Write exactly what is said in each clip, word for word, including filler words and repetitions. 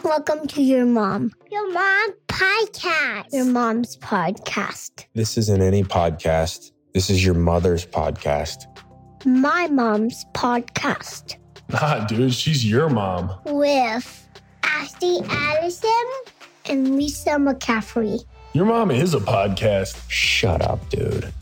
Welcome to your mom. Your mom podcast. Your mom's podcast. This isn't any podcast. This is your mother's podcast. My mom's podcast. Nah, dude, she's your mom. With Ashley Addison and Lisa McCaffrey. Your mom is a podcast. Shut up, dude.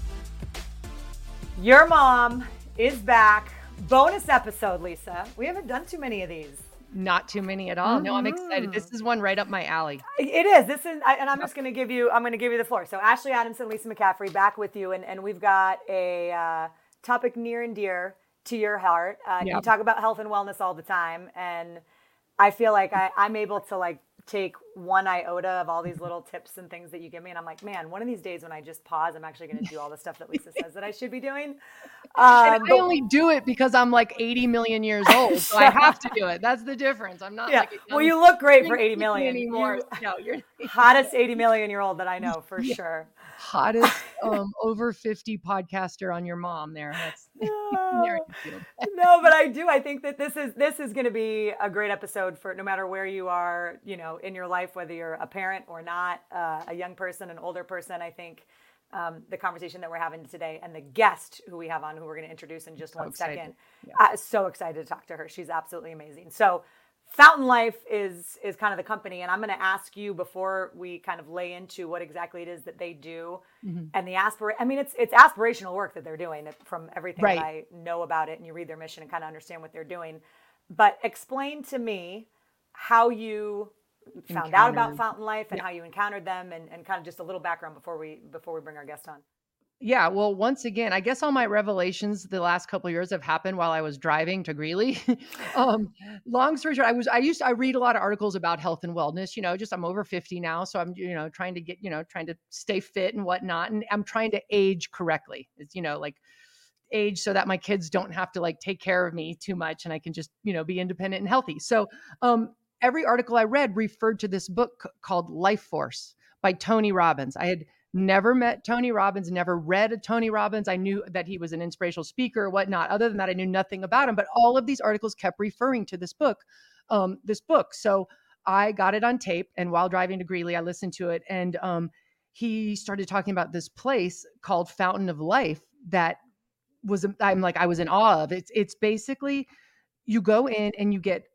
Your mom is back. Bonus episode, Lisa. We haven't done too many of these. Not too many at all. Mm-hmm. No, I'm excited. This is one right up my alley. It is. This is, and I'm just going to give you. I'm going to give you the floor. So Ashley Adamson, Lisa McCaffrey, back with you, and, and we've got a uh, topic near and dear to your heart. Uh, Yep. You talk about health and wellness all the time, and I feel like I, I'm able to like take one iota of all these little tips and things that you give me, and I'm like, man, one of these days when I just pause, I'm actually going to do all the stuff that Lisa says that I should be doing. Um, And I only do it because I'm like eighty million years old, so I have to do it. That's the difference. I'm not Yeah. like a Well, young you look great for kid eighty million. anymore. You- No, you're hottest eighty million year old that I know for Yeah. sure. hottest um, over fifty podcaster on your mom there. That's there you go. No, but I do. I think that this is this is going to be a great episode for no matter where you are, you know, in your life, whether you're a parent or not, uh, a young person, an older person. I think um, the conversation that we're having today and the guest who we have on, who we're going to introduce in just So one excited. second, Yeah. uh, so excited to talk to her. She's absolutely amazing. So Fountain Life is is kind of the company, and I'm going to ask you before we kind of lay into what exactly it is that they do Mhm. and the aspir. I mean, it's it's aspirational work that they're doing from everything Right. that I know about it, and you read their mission and kind of understand what they're doing. But explain to me how you found out about Encountered. Fountain Life and Yeah. how you encountered them, and, and kind of just a little background before we before we bring our guest on. Yeah, well, once again, I guess all my revelations the last couple of years have happened while I was driving to Greeley. um, long story short, I was I used to, I read a lot of articles about health and wellness. You know, just I'm over fifty now, so I'm you know trying to get you know trying to stay fit and whatnot, and I'm trying to age correctly. It's you know like age so that my kids don't have to like take care of me too much, and I can just you know be independent and healthy. So um, every article I read referred to this book c- called Life Force by Tony Robbins. I had never met Tony Robbins, never read a Tony Robbins. I knew that he was an inspirational speaker or whatnot. Other than that, I knew nothing about him. But all of these articles kept referring to this book, um, this book. So I got it on tape, and while driving to Greeley, I listened to it, and um, he started talking about this place called Fountain of Life that was I'm like I was in awe of. It's it's basically you go in and you get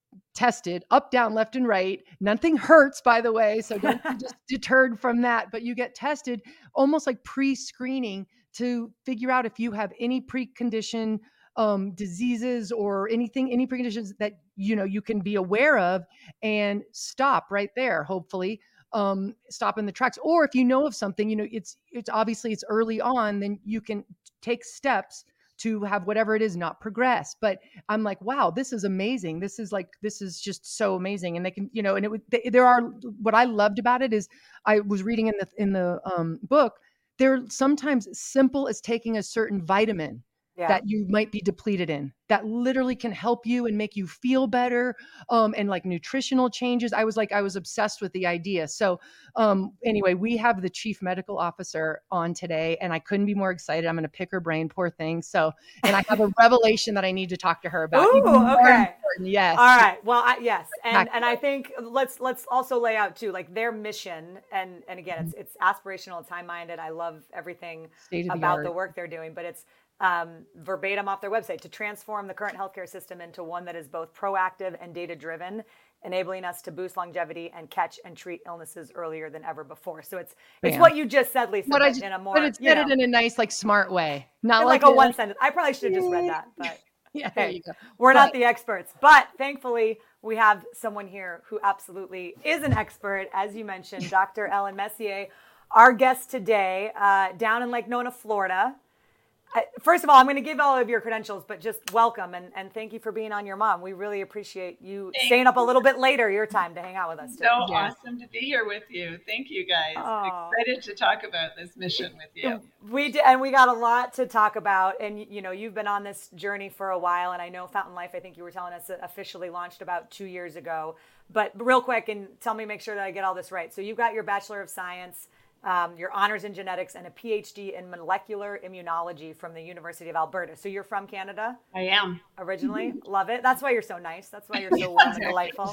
tested up, down, left, and right. Nothing hurts, by the way, so don't be just deterred from that. But you get tested almost like pre-screening to figure out if you have any precondition um, diseases or anything, any preconditions that you know you can be aware of, and stop right there. Hopefully, um, stop in the tracks. Or if you know of something, you know it's it's obviously it's early on, then you can take steps to have whatever it is not progress. But I'm like, wow, this is amazing. This is like, this is just so amazing. And they can, you know, and it would, they, there are, what I loved about it is I was reading in the, in the um, book, they're sometimes simple as taking a certain vitamin Yeah. that you might be depleted in that literally can help you and make you feel better. Um, and like nutritional changes. I was like, I was obsessed with the idea. So um, anyway, we have the chief medical officer on today, and I couldn't be more excited. I'm going to pick her brain, poor thing. So, and I have a revelation that I need to talk to her about. Ooh, Even more okay. important. Yes. All right. Well, I, yes, and Exactly. and I think let's let's also lay out too, like their mission, and and again, it's it's aspirational, it's high minded. I love everything State of the about art. the work they're doing, but it's um, verbatim off their website to transform the current healthcare system into one that is both proactive and data driven, enabling us to boost longevity and catch and treat illnesses earlier than ever before. So it's it's Bam. what you just said, Lisa, But but I just, in a more but it's you said know, it in a nice, like smart way. Not in like like, a one sentence. I probably should have just read that, but. Yeah, there Hey, you go. we're not But- the experts, but thankfully we have someone here who absolutely is an expert, as you mentioned, Doctor Ellen Messier, our guest today, uh, down in Lake Nona, Florida. Uh, First of all, I'm going to give all of your credentials, but just welcome and, and thank you for being on Your Mom. We really appreciate you Thanks. staying up a little bit later, your time, to hang out with us today. So Yeah. awesome to be here with you. Thank you guys. Aw. Excited to talk about this mission with you. We did, and we got a lot to talk about. And you know, you've been on this journey for a while, and I know Fountain Life, I think you were telling us, officially launched about two years ago. But real quick, and tell me, make sure that I get all this right. So you've got your Bachelor of Science Um, your honors in genetics, and a P H D in molecular immunology from the University of Alberta. So you're from Canada? I am. Originally. Love it. That's why you're so nice. That's why you're so warm and delightful.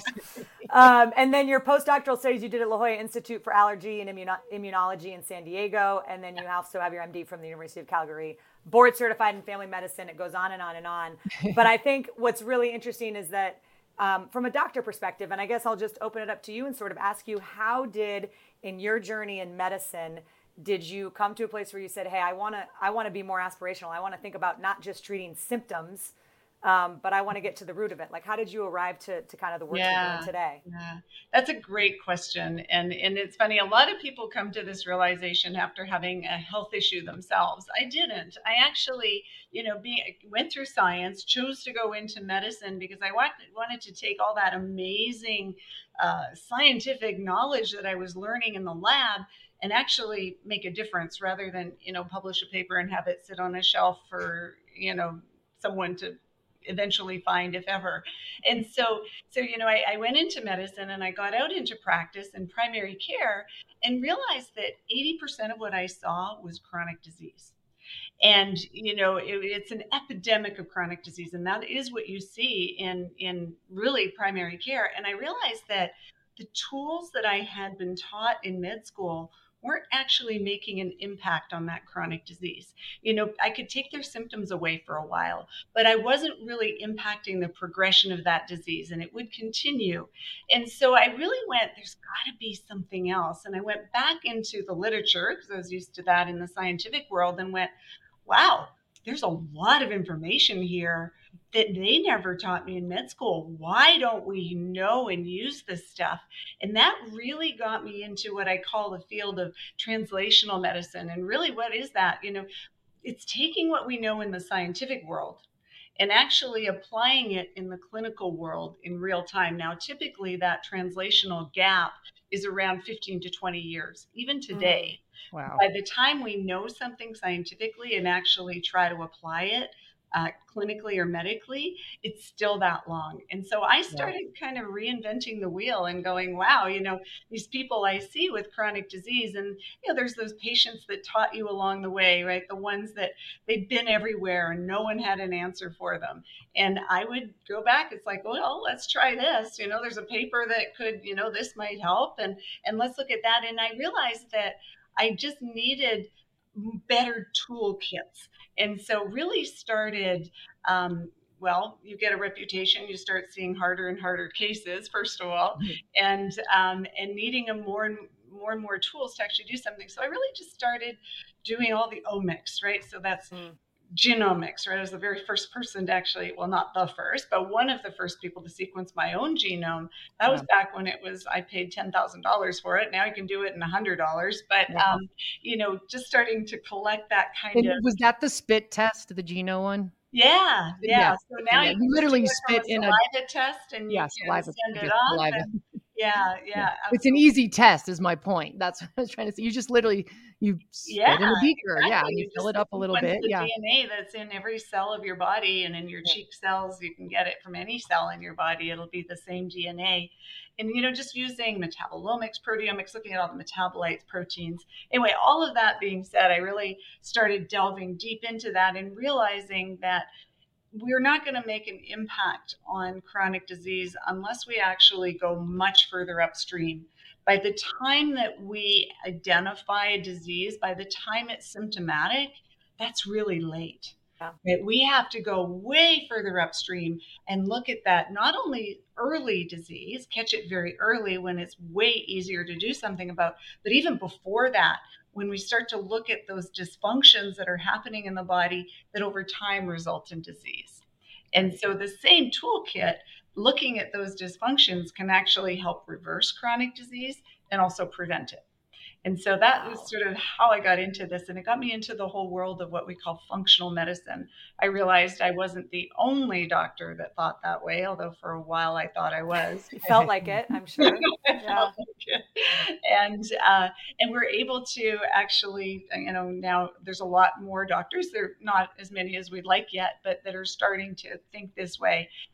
Um, and then your postdoctoral studies you did at La Jolla Institute for Allergy and Immuno- Immunology in San Diego. And then you also have your M D from the University of Calgary, board certified in family medicine. It goes on and on and on. But I think what's really interesting is that um, from a doctor perspective, and I guess I'll just open it up to you and sort of ask you, how did, in your journey in medicine, did you come to a place where you said, hey, I want to I want to be more aspirational. I want to think about not just treating symptoms, um, but I want to get to the root of it. Like, how did you arrive to, to kind of the work Yeah, you're doing today? yeah, that's a great question. And, and it's funny, a lot of people come to this realization after having a health issue themselves. I didn't. I actually, you know, be, went through science, chose to go into medicine because I want, wanted to take all that amazing uh, scientific knowledge that I was learning in the lab and actually make a difference rather than, you know, publish a paper and have it sit on a shelf for, you know, someone to eventually find, if ever. And so, so you know, I, I went into medicine and I got out into practice in primary care and realized that eighty percent of what I saw was chronic disease. And, you know, it, it's an epidemic of chronic disease. And that is what you see in, in really primary care. And I realized that the tools that I had been taught in med school weren't actually making an impact on that chronic disease. You know, I could take their symptoms away for a while, but I wasn't really impacting the progression of that disease, and it would continue. And so I really went, there's got to be something else. And I went back into the literature, because I was used to that in the scientific world, and went, wow, there's a lot of information here that they never taught me in med school. Why don't we know and use this stuff? And that really got me into what I call the field of translational medicine. And really, what is that? You know, it's taking what we know in the scientific world and actually applying it in the clinical world in real time. Now, typically that translational gap is around fifteen to twenty years, even today. Mm. Wow. By the time we know something scientifically and actually try to apply it uh, clinically or medically, it's still that long. And so I started yeah. kind of reinventing the wheel and going, wow, you know, these people I see with chronic disease, and, you know, there's those patients that taught you along the way, right? The ones that they'd been everywhere and no one had an answer for them. And I would go back. It's like, well, let's try this. You know, there's a paper that could, you know, this might help. And, and let's look at that. And I realized that I just needed better toolkits. And so really started, um, well, you get a reputation, you start seeing harder and harder cases, first of all, and um, and needing a more and more and more tools to actually do something. So I really just started doing all the omics, right? So that's mm. genomics, right? I was the very first person to actually, well, not the first, but one of the first people to sequence my own genome. That was yeah. back when it was, I paid ten thousand dollars for it. Now you can do it in one hundred dollars. But, yeah. um, you know, just starting to collect that kind and of. Was that the spit test, the Geno one? Yeah, yeah. yeah. So now yeah. you you literally spit a in saliva a test and you yeah, can saliva, send it off. saliva. And, yeah, yeah. yeah it's an easy test, is my point. That's what I was trying to say. You just literally you spit yeah, in a beaker, exactly. yeah, and you, you fill it up a little bit. The yeah, D N A that's in every cell of your body, and in your cheek cells, you can get it from any cell in your body. It'll be the same D N A. And, you know, just using metabolomics, proteomics, looking at all the metabolites, proteins. Anyway, all of that being said, I really started delving deep into that and realizing that we're not going to make an impact on chronic disease unless we actually go much further upstream. By the time that we identify a disease, by the time it's symptomatic, that's really late. Yeah. Right? We have to go way further upstream and look at that, not only early disease, catch it very early when it's way easier to do something about, but even before that, when we start to look at those dysfunctions that are happening in the body that over time result in disease. And so the same toolkit, looking at those dysfunctions, can actually help reverse chronic disease and also prevent it. And so that was sort of how I got into this. And it got me into the whole world of what we call functional medicine. I realized I wasn't the only doctor that thought that way, although for a while I thought I was. You felt like it, I'm sure. I yeah. felt like it. And, uh, and we're able to actually, you know, now there's a lot more doctors. There are not as many as we'd like yet, but that are starting to think this way.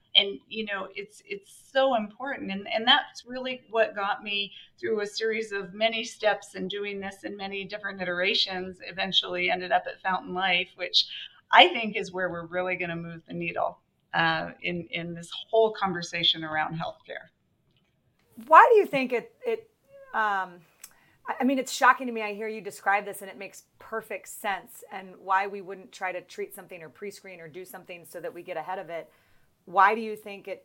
And, you know, it's it's so important. And, and that's really what got me through a series of many steps and doing this in many different iterations, eventually ended up at Fountain Life, which I think is where we're really going to move the needle uh, in, in this whole conversation around healthcare. Why do you think it, it um, I mean, it's shocking to me. I hear you describe this and it makes perfect sense, and why we wouldn't try to treat something or pre-screen or do something so that we get ahead of it. Why do you think it,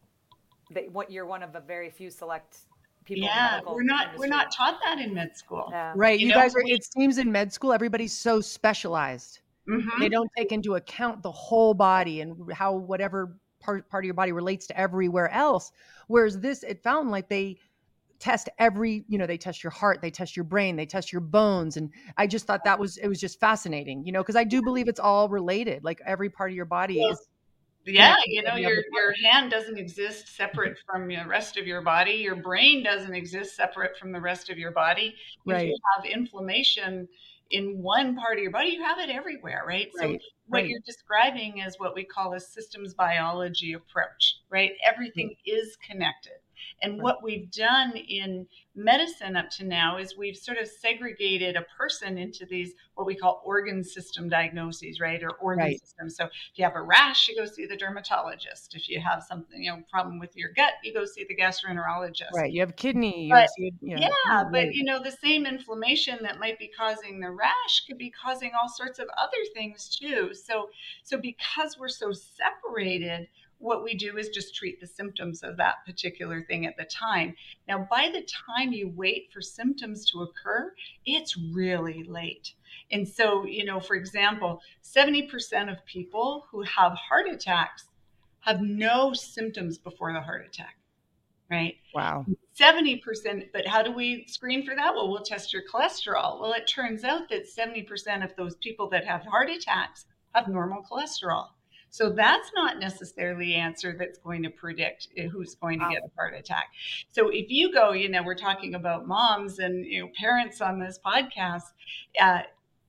that what you're one of a very few select people? Yeah, in the we're not, industry? we're not taught that in med school. Yeah. Right. You, You you know, guys are, we- it seems in med school, everybody's so specialized. Mhm. They don't take into account the whole body and how whatever part, part of your body relates to everywhere else. Whereas this, it found like they test every, you know, they test your heart, they test your brain, they test your bones. And I just thought that was, it was just fascinating, you know, because I do believe it's all related. Like every part of your body Well, is. Yeah, connected you to know, every your other part. your hand doesn't exist separate from the rest of your body. Your brain doesn't exist separate from the rest of your body. If Right. you have inflammation in one part of your body, you have it everywhere, right? So Right, what right. you're describing is what we call a systems biology approach, right? Everything is connected. And Right. what we've done in medicine up to now is we've sort of segregated a person into these, what we call organ system diagnoses, right? Or organ Right. systems. So if you have a rash, you go see the dermatologist. If you have something, you know, problem with your gut, you go see the gastroenterologist. Right. You have kidney. You But have, you know, yeah, right. but you know, the same inflammation that might be causing the rash could be causing all sorts of other things too. So, so because we're so separated, what we do is just treat the symptoms of that particular thing at the time. Now, by the time you wait for symptoms to occur, it's really late. And so, you know, for example, seventy percent of people who have heart attacks have no symptoms before the heart attack, right? Wow. seventy percent, but how do we screen for that? Well, we'll test your cholesterol. Well, it turns out that seventy percent of those people that have heart attacks have normal cholesterol. So that's not necessarily the answer that's going to predict who's going to Wow. get a heart attack. So if you go, you know, we're talking about moms and, you know, parents on this podcast, uh,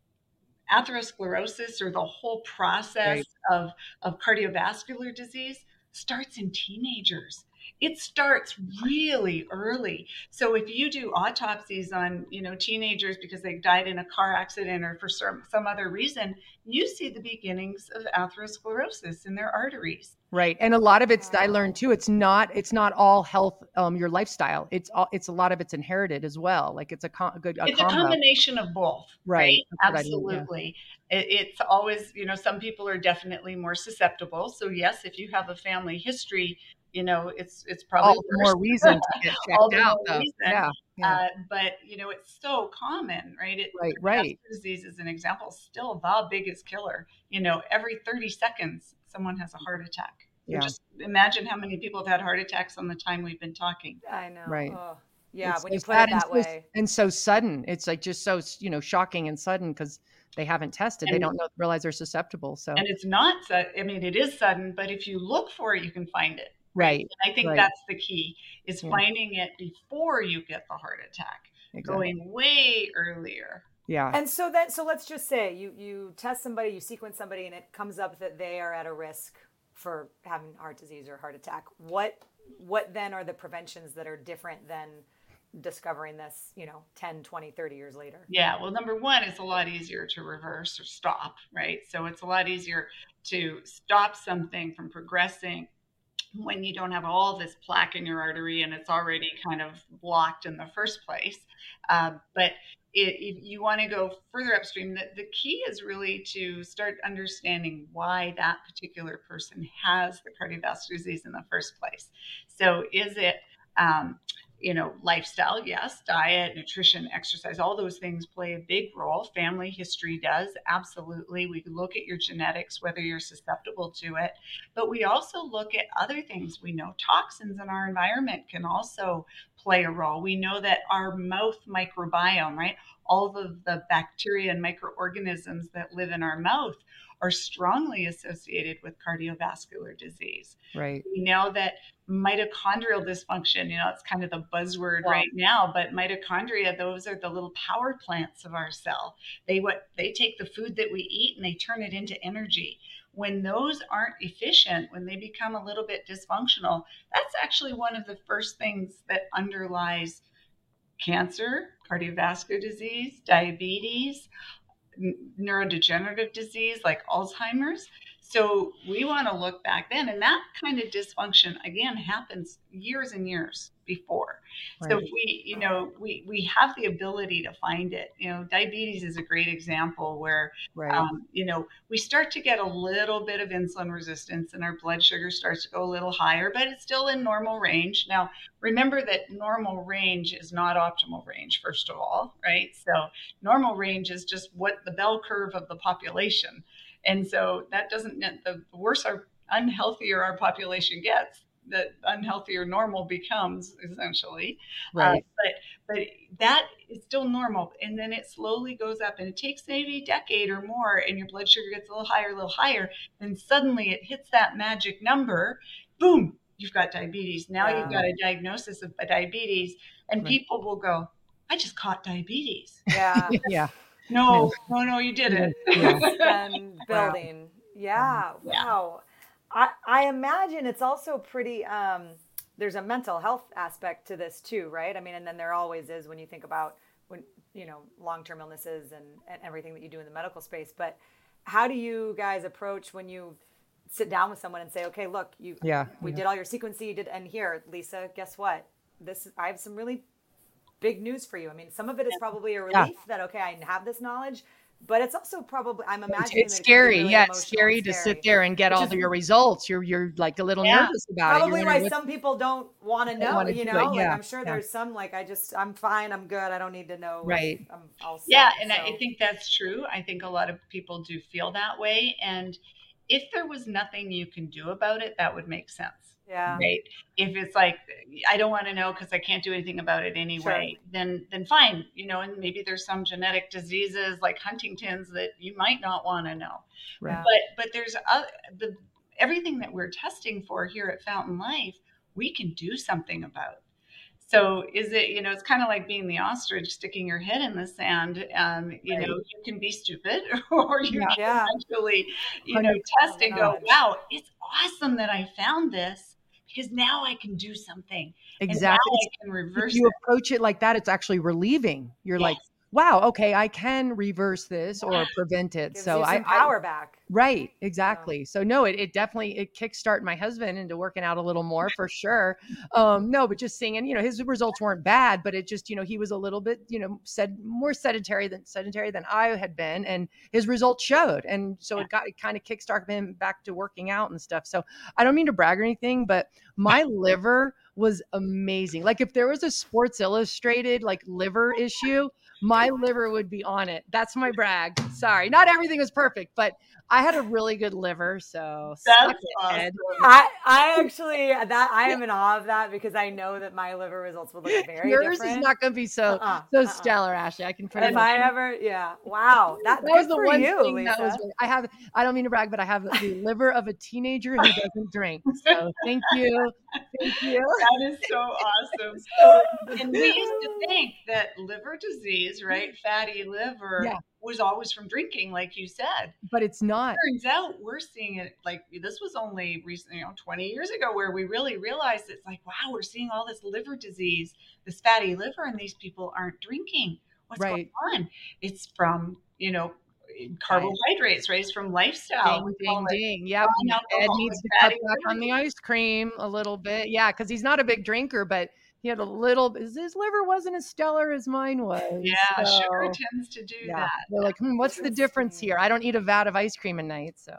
atherosclerosis, or the whole process Right. of, of cardiovascular disease, starts in teenagers. It starts really early. So if you do autopsies on, you know, teenagers because they died in a car accident or for some, some other reason, you see the beginnings of atherosclerosis in their arteries. Right. And a lot of it's, I learned too, it's not, it's not all health, um, your lifestyle. It's all, it's a lot of it's inherited as well. Like it's a, con- a good, a It's combo. a combination of both, Right. right? That's what I mean, yeah. Absolutely. It, it's always, you know, some people are definitely more susceptible. So yes, if you have a family history, you know, it's it's probably All the more worse. reason to get All checked the out more though. reason. Yeah. Yeah. Uh, but you know, it's so common, right? It, Right, right. cardiovascular disease, as an example, is still the biggest killer. You know, every thirty seconds, someone has a heart attack. So Yeah. just imagine how many people have had heart attacks on the time we've been talking. I know. Right. Oh, yeah, It's when so you put sad it and that so- way. And so sudden. It's like just so, you know, shocking and sudden because they haven't tested. They And- don't know, realize they're susceptible. So, And it's not, su- I mean, it is sudden, but if you look for it, you can find it. right. And I think Right. that's the key, is Yeah. finding it before you get the heart attack, Exactly. going way earlier. Yeah. And so that, so let's just say you, you test somebody, you sequence somebody, and it comes up that they are at a risk for having heart disease or heart attack. What, what then are the preventions that are different than discovering this, you know, ten, twenty, thirty years later? Yeah, well, number one, it's a lot easier to reverse or stop, right? So it's a lot easier to stop something from progressing when you don't have all this plaque in your artery and it's already kind of blocked in the first place. Uh, but it, if you want to go further upstream, the, the key is really to start understanding why that particular person has the cardiovascular disease in the first place. So is it, um, you know, lifestyle? Yes. Diet, nutrition, exercise, all those things play a big role. Family history does. Absolutely. We look at your genetics, whether you're susceptible to it, but we also look at other things. We know toxins in our environment can also play a role. We know that our mouth microbiome, right? All of the bacteria and microorganisms that live in our mouth are strongly associated with cardiovascular disease. Right. We know that mitochondrial dysfunction, you know, it's kind of the buzzword Wow. right now, but mitochondria, those are the little power plants of our cell. They what they take the food that we eat and they turn it into energy. when those aren't efficient, when they become a little bit dysfunctional, that's actually one of the first things that underlies cancer, cardiovascular disease, diabetes, neurodegenerative disease like Alzheimer's. So we want to look back then, and that kind of dysfunction again happens years and years before. Right. So if we, you know, we we have the ability to find it. You know, diabetes is a great example where, right. um, you know, we start to get a little bit of insulin resistance, and our blood sugar starts to go a little higher, but it's still in normal range. Now, remember that normal range is not optimal range, first of all, right? So normal range is just what the bell curve of the population. And so that doesn't, the worse our unhealthier our population gets, the unhealthier normal becomes essentially. Right. Uh, but, but that is still normal. And then it slowly goes up, and it takes maybe a decade or more, and your blood sugar gets a little higher, a little higher. Then suddenly it hits that magic number. Boom, you've got diabetes. Now yeah. you've got a diagnosis of diabetes, and right. people will go, I just caught diabetes. Yeah. yeah. No, no, no, you didn't. And building. Yeah. Yeah. Wow. I, I imagine it's also pretty, um, there's a mental health aspect to this too, right? I mean, and then there always is when you think about when, you know, long-term illnesses and, and everything that you do in the medical space. But how do you guys approach when you sit down with someone and say, okay, look, you, yeah, we yeah. did all your sequencing, you did, and here, Lisa, guess what? This, I have some really big news for you. I mean, some of it is probably a relief yeah. that, okay, I have this knowledge, but it's also probably, I'm imagining it's that scary. It really yeah, it's scary, scary to sit there and get Which all is, of your results. You're, you're like a little yeah. nervous about probably it. Probably why some people don't want to know, you know, like yeah. I'm sure yeah. there's some, like, I just, I'm fine. I'm good. I don't need to know. Right. I'm all set, yeah. And so. I think that's true. I think a lot of people do feel that way. And if there was nothing you can do about it, that would make sense. Yeah. Right. If it's like, I don't want to know because I can't do anything about it anyway, sure. then then fine. You know, and maybe there's some genetic diseases like Huntington's that you might not want to know. Right. But but there's other, the everything that we're testing for here at Fountain Life, we can do something about. So is it, you know, it's kind of like being the ostrich sticking your head in the sand. Um, you right. know, you can be stupid or you yeah. can yeah. actually, you know, test and go, wow, it's awesome that I found this because now I can do something. Exactly. And now I can reverse if you it. approach it like that, it's actually relieving. You're yes. like, wow, okay, I can reverse this or prevent it. Gives so you some I power I, back. Right, exactly. Yeah. So no, it, it definitely, it kickstarted my husband into working out a little more for sure. Um, no, but just seeing, and you know, his results weren't bad, but it just, you know, he was a little bit, you know, said more sedentary than sedentary than I had been, and his results showed. And so it got, it kind of kickstarted him back to working out and stuff. So I don't mean to brag or anything, but my liver was amazing. Like if there was a Sports Illustrated like liver issue, my liver would be on it. That's my brag. Sorry. Not everything was perfect, but I had a really good liver. So that's awesome. I, I actually, that I am in awe of that because I know that my liver results would look very Yours different. is not going to be so, uh-uh, so uh-uh. stellar, Ashley. I can pretty If much. I ever, yeah. Wow. That, that was the for one you, thing Lisa. that was, I have, I don't mean to brag, but I have the liver of a teenager who doesn't drink. So thank you. Thank you. That is so awesome. So, and we used to think that liver disease, right? Fatty liver yeah. was always from drinking, like you said. But it's not. Turns out we're seeing it like this was only recent, you know, twenty years ago where we really realized it's like, wow, we're seeing all this liver disease, this fatty liver, and these people aren't drinking. What's right. going on? It's from, you know, carbohydrates, right? It's from lifestyle. Ding, ding, ding. Yep. Ed needs to cut back on the ice cream a little bit. Yeah, because he's not a big drinker, but he had a little, his liver wasn't as stellar as mine was. Yeah, so, sugar tends to do yeah. that. They're like, hmm, what's the difference here? I don't eat a vat of ice cream a night, so.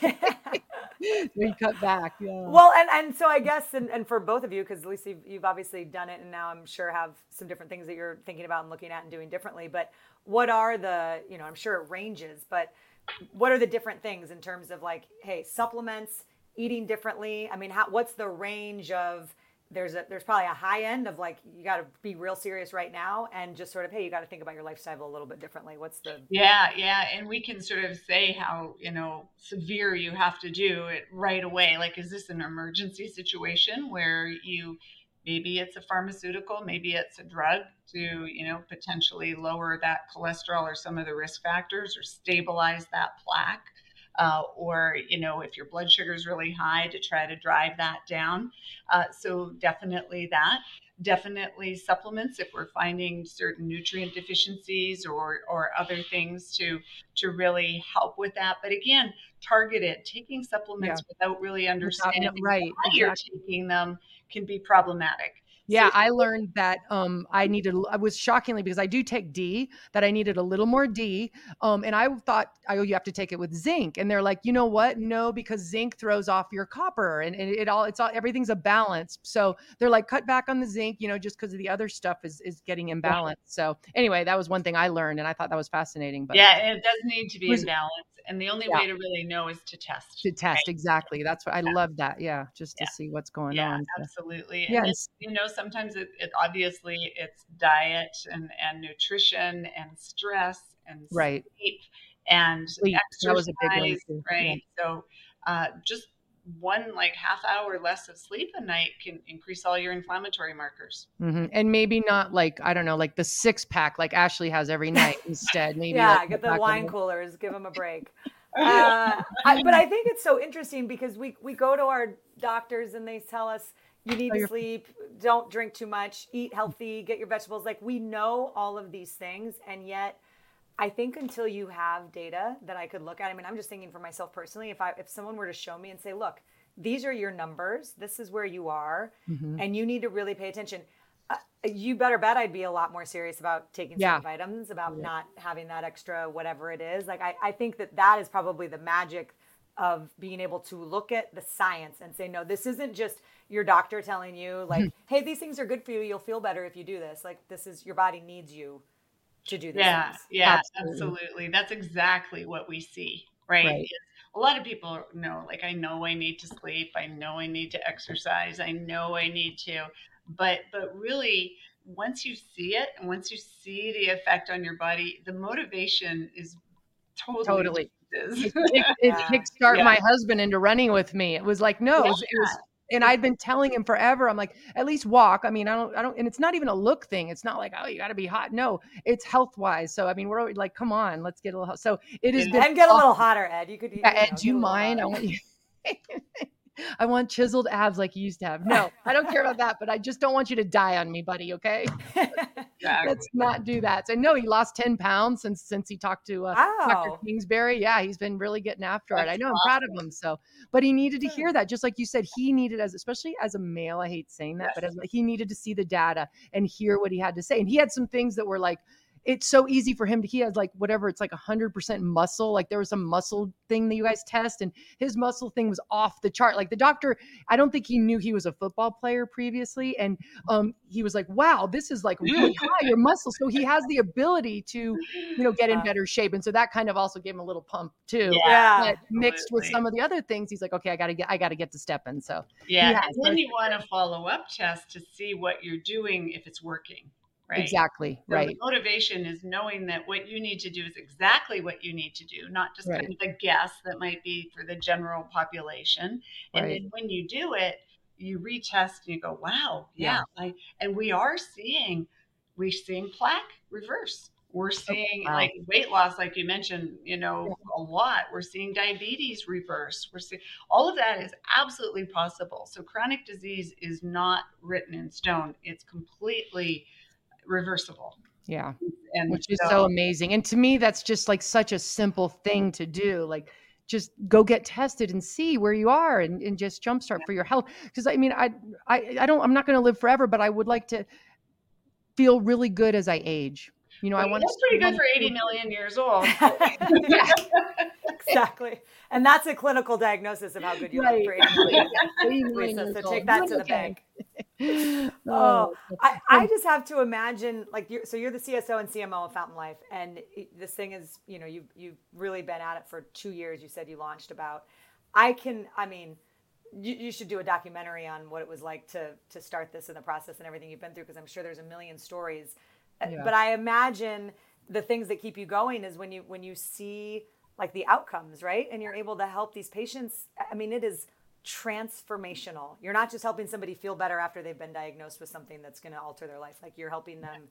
We cut back. Yeah. Well, and, and so I guess, and, and for both of you, because Lisa, you've, you've obviously done it and now I'm sure have some different things that you're thinking about and looking at and doing differently, but what are the, you know, I'm sure it ranges, but what are the different things in terms of like, hey, supplements, eating differently? I mean, how, what's the range of, there's a, there's probably a high end of like, you got to be real serious right now and just sort of, hey, you got to think about your lifestyle a little bit differently. What's the... Yeah. Yeah. And we can sort of say how, you know, severe you have to do it right away. Like, is this an emergency situation where you, maybe it's a pharmaceutical, maybe it's a drug to, you know, potentially lower that cholesterol or some of the risk factors or stabilize that plaque. uh, or, you know, if your blood sugar is really high, to try to drive that down. Uh, so definitely that. Definitely supplements if we're finding certain nutrient deficiencies or or other things to to really help with that. But again, targeted. Taking supplements Yeah. without really Without, understanding no, right, why you're exactly. taking them can be problematic. Yeah, So I learned that um, I needed, I was shockingly, because I do take D, that I needed a little more D. Um, and I thought, oh, you have to take it with zinc. And they're like, you know what? No, because zinc throws off your copper and, and it all, it's all, everything's a balance. So they're like, cut back on the zinc, you know, just because of the other stuff is, is getting imbalanced. So anyway, that was one thing I learned and I thought that was fascinating. But yeah, it does need to be was, in balance. And the only yeah, way to really know is to test. to test. Right? Exactly. That's what I Yeah. love that. Yeah. Just to Yeah. see what's going Yeah, on. So, absolutely. yeah. And And then, you know, sometimes it, it obviously it's diet and, and nutrition and stress and right. sleep and Sleep. That was a big one exercise, too. right? Yeah. So uh, just one like half hour less of sleep a night can increase all your inflammatory markers. Mm-hmm. And maybe not like, I don't know, like the six pack like Ashley has every night instead. Maybe yeah, like get the pack wine of- coolers, give them a break. Uh, I, but I think it's so interesting because we, we go to our doctors and they tell us you need to sleep, don't drink too much, eat healthy, get your vegetables. Like we know all of these things. And yet I think until you have data that I could look at, I mean, I'm just thinking for myself personally, if I, if someone were to show me and say, look, these are your numbers, this is where you are, mm-hmm. and you need to really pay attention. Uh, you better bet I'd be a lot more serious about taking yeah. some vitamins, about yeah. not having that extra whatever it is. Like, I, I think that that is probably the magic of being able to look at the science and say, no, this isn't just your doctor telling you like, hey, these things are good for you. You'll feel better if you do this. Like, this is, your body needs you to do these yeah, things. Yeah, absolutely. absolutely. That's exactly what we see, right? right. A lot of people know, like, I know I need to sleep. I know I need to exercise. I know I need to, but, but really once you see it and once you see the effect on your body, the motivation is totally, totally. It, it, it yeah. kickstart yeah. my husband into running with me. It was like, no, yeah. it was, it was, and I'd been telling him forever, I'm like, at least walk. I mean, I don't, I don't, and it's not even a look thing. It's not like, oh, you got to be hot. No, it's health wise. So, I mean, we're like, come on, let's get a little, so it has and been get a little hotter, Ed. You could, you yeah, know, Ed, do you mind? I want you. I want chiseled abs like you used to have. No, I don't care about that, but I just don't want you to die on me, buddy. Okay. Exactly. Let's not do that. So no, he lost ten pounds since, since he talked to uh, wow. Doctor Kingsbury. Yeah. He's been really getting after That's it. I know awesome. I'm proud of him. So, but he needed to hear that. Just like you said, he needed as, especially as a male, I hate saying that, yes. but as he needed to see the data and hear what he had to say. And he had some things that were like, it's so easy for him to, he has like whatever, it's like a hundred percent muscle. Like there was some muscle thing that you guys test and his muscle thing was off the chart. Like the doctor, I don't think he knew he was a football player previously. And um, he was like, wow, this is like really high, your muscle. So he has the ability to, you know, get in better shape. And so that kind of also gave him a little pump too. Yeah. But mixed with some of the other things, he's like, okay, I gotta get, I gotta get to stepping. So yeah. And then you want to follow up test to see what you're doing, if it's working. Right. Exactly. So right. The motivation is knowing that what you need to do is exactly what you need to do, not just right. kind of a guess that might be for the general population. And right. then when you do it, you retest and you go, wow, yeah. yeah. I, and we are seeing, we're seeing plaque reverse. We're seeing oh, wow. like weight loss, like you mentioned, you know, yeah. a lot. We're seeing diabetes reverse. We're seeing all of that is absolutely possible. So chronic disease is not written in stone. It's completely reversible. Yeah. And which is so, so amazing. And to me, that's just like such a simple thing to do. Like just go get tested and see where you are and, and just jumpstart for your health. Cause I mean, I, I, I don't, I'm not going to live forever, but I would like to feel really good as I age. You know, well, I want that's to pretty good for eighty million years old. Yeah, exactly. And that's a clinical diagnosis of how good you right. look for eighty million. Lisa, so take that to the bank. Oh, I, I just have to imagine, like, you're, so you're the C S O and C M O of Fountain Life, and it, this thing is, you know, you you've really been at it for two years. You said you launched about. I can, I mean, you, you should do a documentary on what it was like to to start this and the process and everything you've been through, because I'm sure there's a million stories. Yeah. But I imagine the things that keep you going is when you when you see like the outcomes, right? And you're able to help these patients. I mean, it is transformational. You're not just helping somebody feel better after they've been diagnosed with something that's going to alter their life. Like you're helping them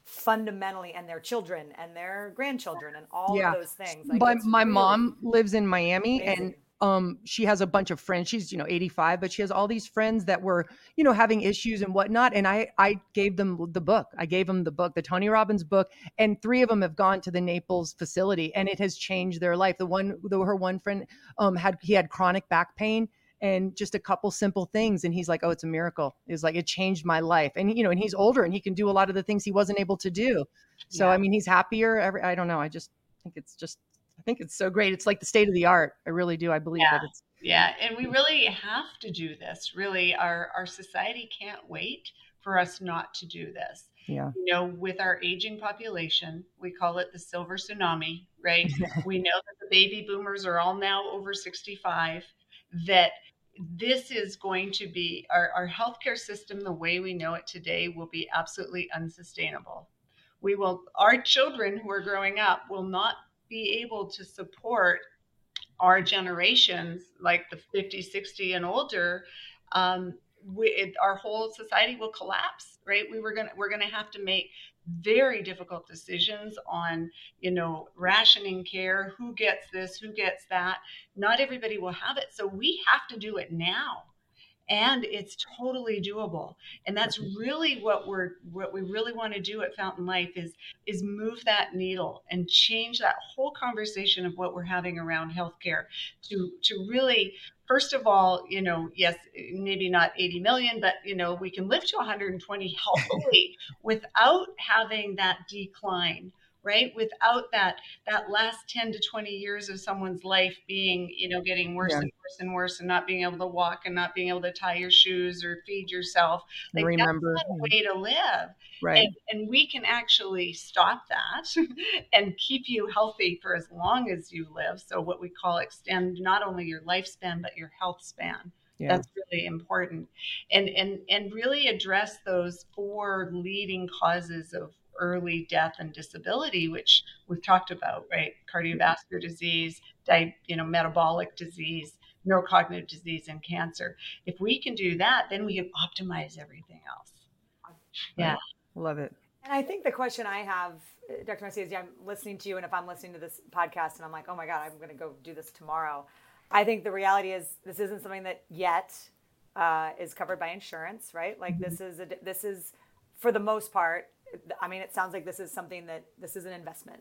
fundamentally, and their children and their grandchildren and all Yeah. of those things. Like, But it's my really mom lives in Miami amazing. and um she has a bunch of friends. She's, you know, eighty-five, but she has all these friends that were, you know, having issues and whatnot. And I I gave them the book. I gave them the book, the Tony Robbins book, and three of them have gone to the Naples facility and it has changed their life. The one the, her one friend um had he had chronic back pain and just a couple simple things. And he's like, oh, it's a miracle. It's like, it changed my life. And, you know, and he's older and he can do a lot of the things he wasn't able to do. So, Yeah. I mean, he's happier. Every, I don't know. I just think it's just, I think it's so great. It's like the state of the art. I really do. I believe Yeah. that it's, Yeah, and we really have to do this. Really, our our society can't wait for us not to do this. yeah. You know, with our aging population, we call it the silver tsunami, right? We know that the baby boomers are all now over sixty-five, that this is going to be our, our healthcare system, the way we know it today, will be absolutely unsustainable. We will, our children who are growing up will not be able to support our generations, like the fifty, sixty and older. Um, we, it, our whole society will collapse, right? We were going to, we're going to have to make very difficult decisions on, you know, rationing care, who gets this, who gets that. Not everybody will have it. So we have to do it now. And it's totally doable. And that's really what we're, what we really want to do at Fountain Life is, is move that needle and change that whole conversation of what we're having around healthcare to, to really, first of all, you know, yes, maybe not eighty million, but, you know, we can live to one hundred twenty healthily without having that decline, right? Without that, that last ten to twenty years of someone's life being, you know, getting worse Yeah. and worse and worse and not being able to walk and not being able to tie your shoes or feed yourself. And Like, remember, that's not a way to live. right. And, and we can actually stop that and keep you healthy for as long as you live. So what we call extend not only your lifespan, but your health span. Yeah. That's really important. And, and, and really address those four leading causes of early death and disability, which we've talked about, right? Cardiovascular disease, di- you know, metabolic disease, neurocognitive disease, and cancer. If we can do that, then we can optimize everything else. Yeah. Right. Love it. And I think the question I have, Doctor Messier, is, yeah, I'm listening to you, and if I'm listening to this podcast and I'm like, oh my God, I'm going to go do this tomorrow. I think the reality is this isn't something that yet uh, is covered by insurance, right? Like, this is a, this is for the most part. I mean, it sounds like this is something that this is an investment.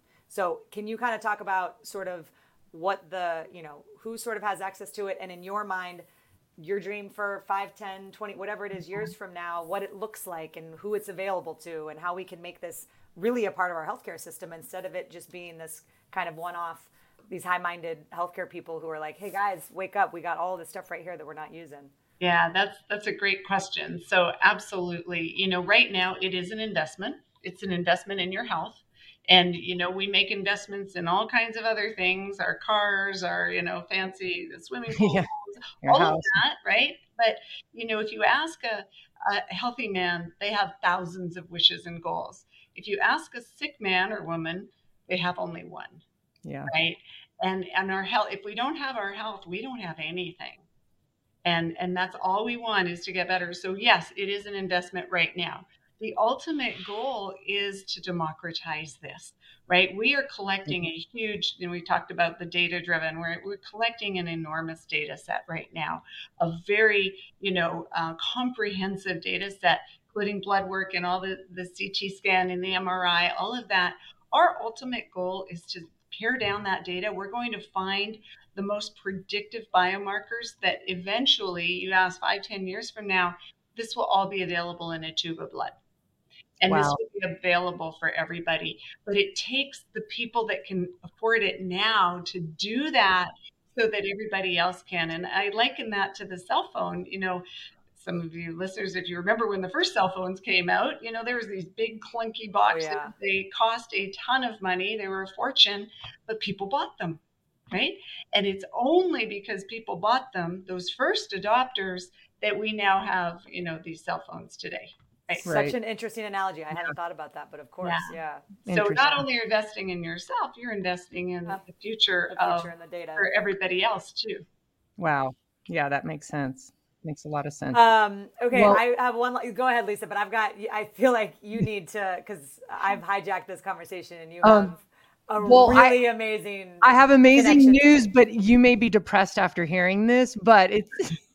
So can you kind of talk about sort of what the, you know, who sort of has access to it, and in your mind, your dream for five, ten, twenty, whatever it is years from now, what it looks like and who it's available to, and how we can make this really a part of our healthcare system instead of it just being this kind of one-off, these high-minded healthcare people who are like, hey guys, wake up. We got all this stuff right here that we're not using. Yeah, that's that's a great question. So absolutely, you know, right now it is an investment. It's an investment in your health. And, you know, we make investments in all kinds of other things, our cars, our, you know, fancy swimming pools, Yeah. Your all house. of that, right? But, you know, if you ask a, a healthy man, they have thousands of wishes and goals. If you ask a sick man or woman, they have only one, Yeah. right? And and our health, if we don't have our health, we don't have anything. And and that's all we want is to get better. So yes, it is an investment right now. The ultimate goal is to democratize this, right? We are collecting a huge, and we talked about the data driven, we're, we're collecting an enormous data set right now, a very, you know, uh, comprehensive data set, including blood work and all the, the C T scan and the M R I, all of that. Our ultimate goal is to pare down that data. We're going to find the most predictive biomarkers that eventually, you ask five, ten years from now, this will all be available in a tube of blood. And Wow. this will be available for everybody. But it takes the people that can afford it now to do that so that everybody else can. And I liken that to the cell phone. You know, some of you listeners, if you remember when the first cell phones came out, you know, there was these big clunky boxes. Oh, yeah. They cost a ton of money. They were a fortune, but people bought them, right? And it's only because people bought them, those first adopters, that we now have, you know, these cell phones today. Right. Such Right. an interesting analogy. I hadn't thought about that, but of course, yeah. So not Interesting. only you're investing in yourself, you're investing in Uh, the future, The of future and the data. for everybody else too. Wow. Yeah, that makes sense. Makes a lot of sense. Um, okay, Well- I have one. Go ahead, Lisa. But I've got. I feel like you need to because I've hijacked this conversation, and you Um, have a well, I- really amazing. I have amazing connection to news, it. but you may be depressed after hearing this, but it's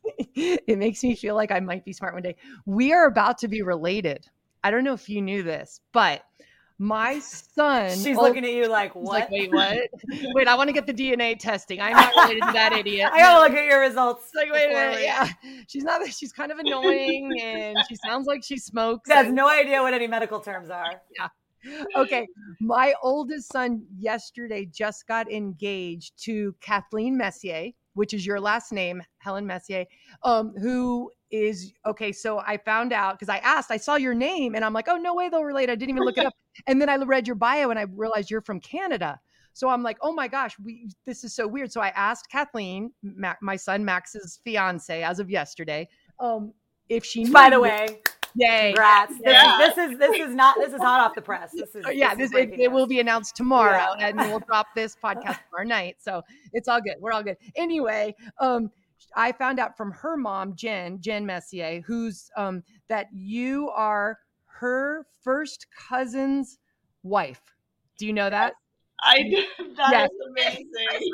it makes me feel like I might be smart one day. We are about to be related. I don't know if you knew this, but my son. She's oh, looking at you like, he's what? like, wait, what? Wait, I want to get the D N A testing. I'm not related to that idiot. I gotta look at your results. It's like, wait a before minute, we- yeah. She's not. She's kind of annoying, and she sounds like she smokes. She has and- no idea what any medical terms are. Okay, my oldest son yesterday just got engaged to Kathleen Messier, which is your last name, Helen Messier, um, who is, okay, so I found out, because I asked, I saw your name, and I'm like, oh, no way they'll relate. I didn't even look it up. And then I read your bio, and I realized you're from Canada. So I'm like, oh my gosh, we this is so weird. So I asked Kathleen, Ma- my son Max's fiance, as of yesterday, um, if she knew. By the way, yay. congrats. Yeah. This, is, this is this is not this is hot off the press. This is Oh, yeah, this, this, is it, breaking it will news. be announced tomorrow, Yeah. and we'll drop this podcast tomorrow night. So it's all good. We're all good. Anyway, um, I found out from her mom, Jen, Jen Messier, who's um, that you are her first cousin's wife. Do you know that? I do. That Yes. is amazing.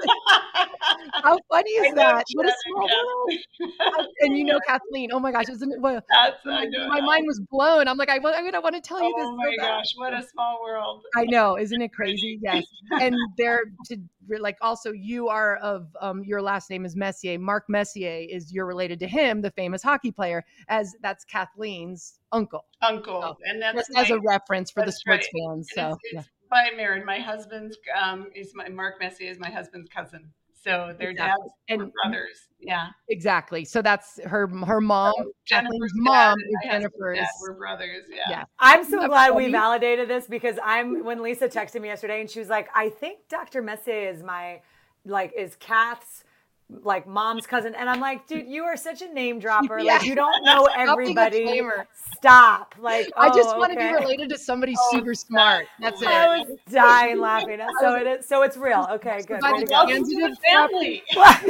How funny I is know that? What a Jen small and world. Kathleen. And you know Kathleen. Oh my gosh, isn't it? Well, That's, I my, know. my mind was blown. I'm like, I, I, I want to tell you this. Oh so my bad. gosh, what a small world. I know, isn't it crazy? Yes, and they're to like also you are of um your last name is Messier. Mark Messier is you're related to him, the famous hockey player, as that's Kathleen's uncle. Uncle. Oh, and that's Just as my, a reference for the that's sports right. fans. and So it's, yeah, it's by married. My husband's um is my Mark Messier is my husband's cousin. So their Exactly. dads And- were brothers. Yeah. exactly. So that's her her mom. Kathleen's Jennifer's mom dad is and my husband's Jennifer's. dad were brothers. Yeah. Yeah. I'm so Isn't that glad we funny? validated this because I'm when Lisa texted me yesterday and she was like, I think Doctor Messier is my like is Kath's like mom's cousin. And I'm like, dude, you are such a name dropper. Yeah. Like you don't know Stop being a everybody. flamer. Stop. Like I just oh, want to okay. be related to somebody Oh, super smart. That's I it. was dying laughing. So it is so it's real. Okay, good. By Way the to go. Welcome to the transitive family.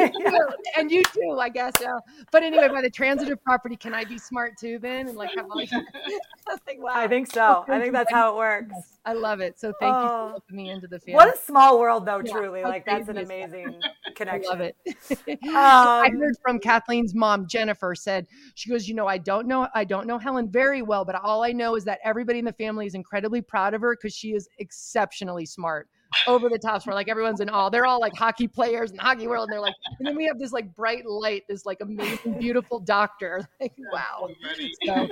And you too, I guess. Yeah. But anyway, by the transitive property, can I be smart too then? And like, have all these- like wow. I think so. I think that's how it works. Yes, I love it. So thank you Oh. for welcoming me into the family. What a small world though, Yeah, truly. how Like that's an crazy is that? amazing I connection. love it. I Um, heard from Kathleen's mom, Jennifer, said, she goes, you know, I don't know, I don't know Helen very well, but all I know is that everybody in the family is incredibly proud of her because she is exceptionally smart. Over the top smart. Like everyone's in awe. They're all like hockey players in the hockey world. And they're like, and then we have this like bright light, this like amazing, beautiful doctor. Like, wow. So,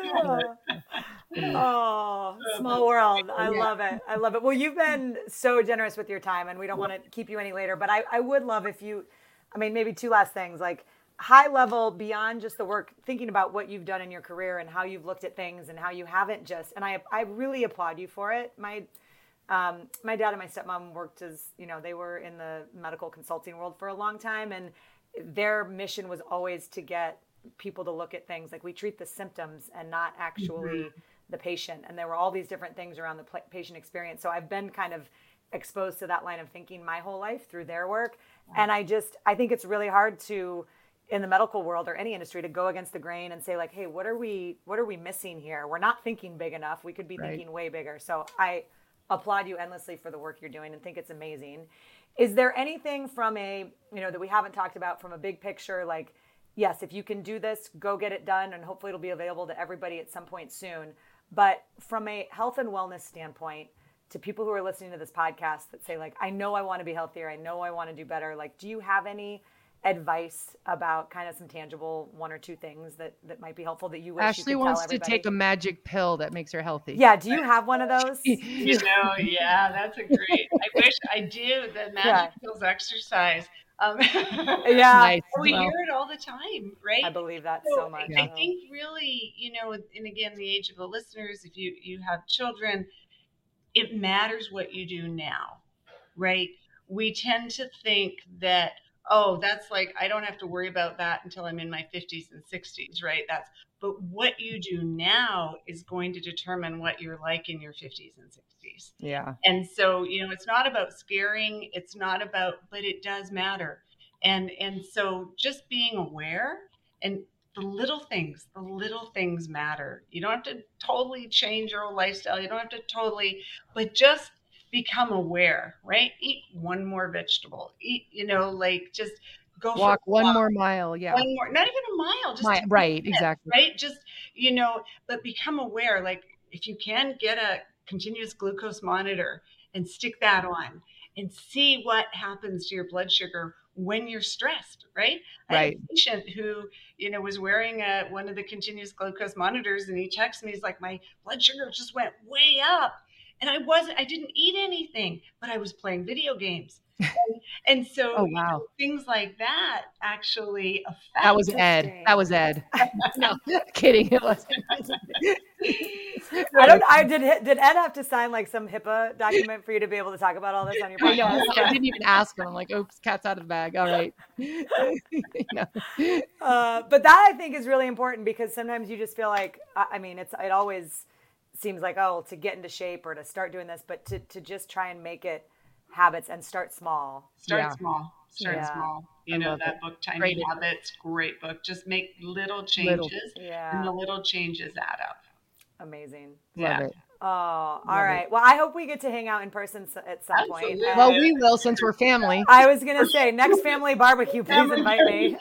Oh, small world. I Yeah. love it. I love it. Well, you've been so generous with your time, and we don't want to keep you any later, but I, I would love if you, I mean, maybe two last things, like high level beyond just the work, thinking about what you've done in your career and how you've looked at things and how you haven't just, and I, I really applaud you for it. My, um, my dad and my stepmom worked as, you know, they were in the medical consulting world for a long time, and their mission was always to get people to look at things like we treat the symptoms and not actually mm-hmm. the patient. And there were all these different things around the p- patient experience. So I've been kind of exposed to that line of thinking my whole life through their work. And I just, I think it's really hard to, in the medical world or any industry, to go against the grain and say like, hey, what are we, what are we missing here? We're not thinking big enough. We could be Right. thinking way bigger. So I applaud you endlessly for the work you're doing and think it's amazing. Is there anything from a, you know, that we haven't talked about from a big picture, like, yes, if you can do this, go get it done, and hopefully it'll be available to everybody at some point soon. But from a health and wellness standpoint, to people who are listening to this podcast that say, like, I know I want to be healthier, I know I want to do better, like, do you have any advice about kind of some tangible one or two things that, that might be helpful that you wish Ashley you could wants tell to everybody? take a magic pill that makes her healthy. Yeah, do you have one of those? You know, yeah, that's a great. I wish I do the Magic Yeah. Pills exercise. Um, Yeah, Nice. we Well, hear it all the time, right? I believe that So so much. I think really, you know, and again, the age of the listeners, if you you have children, it matters what you do now, right? We tend to think that, oh, that's like, I don't have to worry about that until I'm in my fifties and sixties, right? That's, but what you do now is going to determine what you're like in your fifties and sixties. yeah. And so, you know, it's not about scaring, it's not about, but it does matter. And and so just being aware, and the little things, the little things matter. You don't have to totally change your whole lifestyle. You don't have to totally, but just become aware, right? Eat one more vegetable. Eat, you know, like just go walk for one walk. more mile. Yeah. One more, not even a mile, just My, right. Exactly. Right. Just, you know, but become aware. Like if you can get a continuous glucose monitor and stick that on and see what happens to your blood sugar when you're stressed, right? I Right. had a patient who, you know, was wearing a, one of the continuous glucose monitors, and he texted me, he's like, my blood sugar just went way up. And I wasn't, I didn't eat anything, but I was playing video games. And, and so Oh, you wow. know, things like that actually affect. That was Ed. That was Ed. No, kidding. It wasn't. I don't. I did. Did Ed have to sign like some HIPAA document for you to be able to talk about all this on your I know. podcast? I didn't even ask him. I'm like, oops, cat's out of the bag. All right. No. Uh, but that I think is really important, because sometimes you just feel like, I I mean, it's it always seems like, oh, to get into shape or to start doing this, but to to just try and make it habits and start small. Start Yeah. small. Start Yeah. small. You I know, love that it. book, Tiny Great. Habits, great book. Just make little changes, Little. Yeah. and the little changes add up. Amazing. Love Yeah. it. Oh, all Love right. it. Well, I hope we get to hang out in person s- at some point. Absolutely. And Well, we will, since we're family. I was gonna say, next family barbecue, please invite me.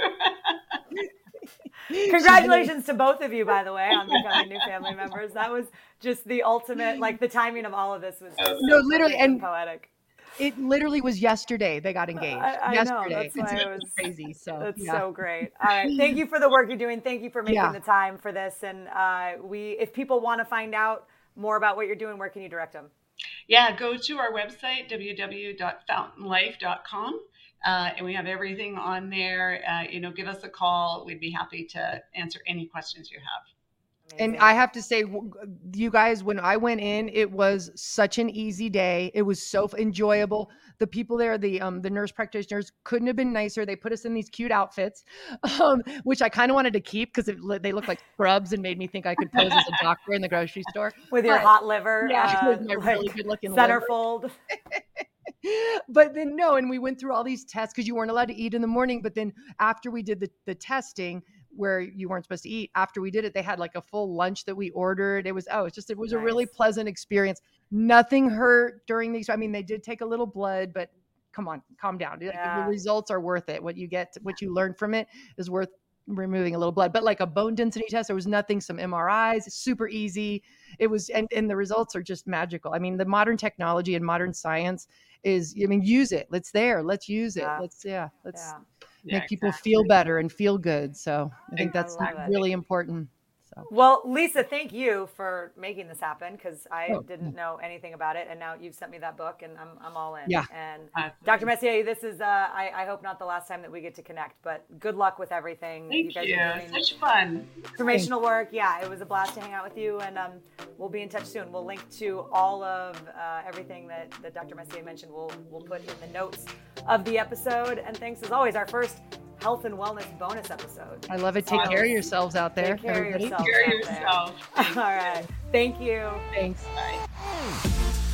Congratulations to both of you, by the way, on becoming new family members. That was just the ultimate, like the timing of all of this was just No, so literally, perfect and- poetic. It literally was yesterday they got engaged. I- I know, yesterday. that's why It's I was- crazy. So That's yeah. so great. All right. Thank you for the work you're doing. Thank you for making Yeah. the time for this. And uh, we, if people want to find out more about what you're doing, where can you direct them? Yeah, go to our website, w w w dot fountain life dot com. Uh, and we have everything on there. Uh, you know, give us a call. We'd be happy to answer any questions you have. And Amazing. I have to say, w- you guys, when I went in, it was such an easy day. It was so enjoyable. The people there, the um, the nurse practitioners, couldn't have been nicer. They put us in these cute outfits, um, which I kind of wanted to keep because they looked like scrubs and made me think I could pose as a doctor in the grocery store. With your But- hot liver, Yeah, uh, with my like really good-looking liver. centerfold. But then no, and we went through all these tests because you weren't allowed to eat in the morning. But then after we did the, the testing where you weren't supposed to eat, after we did it, they had like a full lunch that we ordered. It was, oh, it's just, it was a really Nice. pleasant experience. Nothing hurt during these. I mean, they did take a little blood, but come on, calm down. Like, Yeah. The results are worth it. What you get, what you learn from it is worth removing a little blood. But like a bone density test, there was nothing, some M R Is, super easy. It was, and, and the results are just magical. I mean, the modern technology and modern science is, I mean, use it. It's there. Let's use it. Yeah. Let's, yeah, let's Yeah. Yeah, make people exactly. feel better and feel good. So I think I that's love it. really important. So Well, Lisa, thank you for making this happen, because I Oh, didn't know anything about it, and now you've sent me that book, and I'm I'm all in. Yeah. And Absolutely. Doctor Messier, this is uh, I, I hope not the last time that we get to connect, but good luck with everything. Thank you guys you. are doing Such fun. informational work. Yeah, it was a blast to hang out with you, and um, we'll be in touch soon. We'll link to all of uh, everything that, that Doctor Messier mentioned. We'll we'll put in the notes of the episode. And thanks as always, our first health and wellness bonus episode. I love it. Take Awesome. care of yourselves out there, Take care of everybody. yourself. Care out there. yourself. All right. Thank you. Thanks. Bye.